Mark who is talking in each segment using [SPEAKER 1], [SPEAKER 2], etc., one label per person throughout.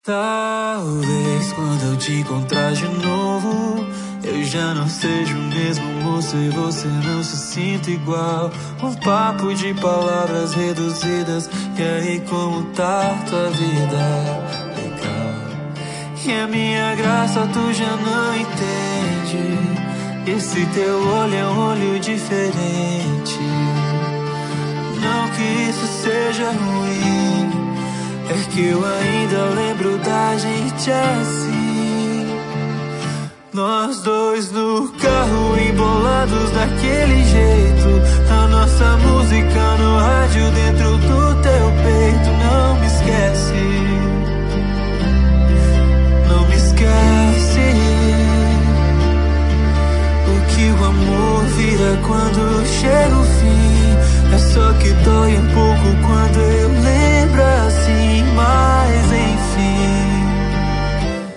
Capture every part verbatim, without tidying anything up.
[SPEAKER 1] Talvez quando eu te encontrar de novo, eu já não seja o mesmo moço e você não se sinta igual. Um papo de palavras reduzidas, e aí como tá tua vida? Legal. E a minha graça tu já não entende. Esse teu olho é um olho diferente. Não que isso seja ruim, é que eu ainda lembro da gente assim. Nós dois no carro, embolados daquele jeito. A nossa música no rádio dentro do teu peito. Não me esquece, não me esquece. O que o amor vira quando chega o fim. É só que dói um pouco quando eu lembro assim. Mas enfim,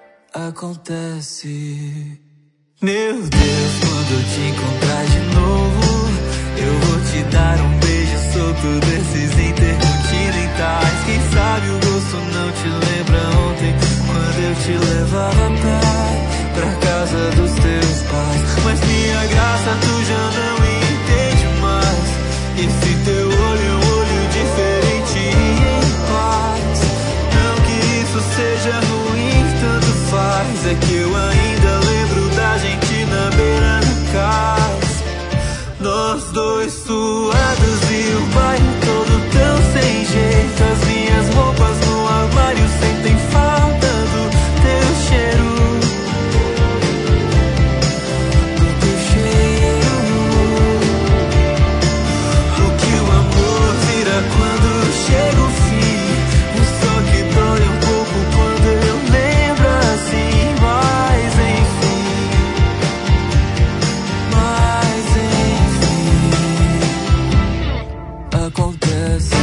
[SPEAKER 1] acontece. Meu Deus, quando eu te encontrar de novo, eu vou te dar um beijo solto desses intercontinentais. Quem sabe o gosto não te lembra ontem, quando eu te levava pra, pra casa dos teus pais. Mas minha graça tu já não entende mais. Esse teu olho é um olho diferente e em paz. Não que isso seja ruim, tanto faz. É que eu ainda lembro da gente na beira do cais. Nós dois suados e o bairro todo tão sem jeito. As minhas roupas no armário sentem falta do teu cheiro. Quando chega o fim, é só que dói um pouco quando eu lembro assim. Mas enfim, mas enfim, acontece.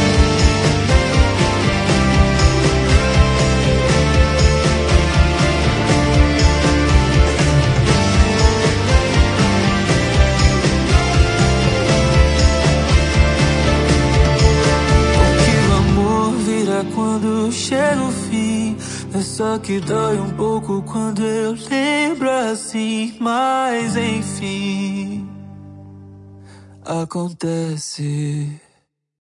[SPEAKER 1] Quando chega o fim, é só que dói um pouco quando eu lembro assim. Mas enfim, acontece.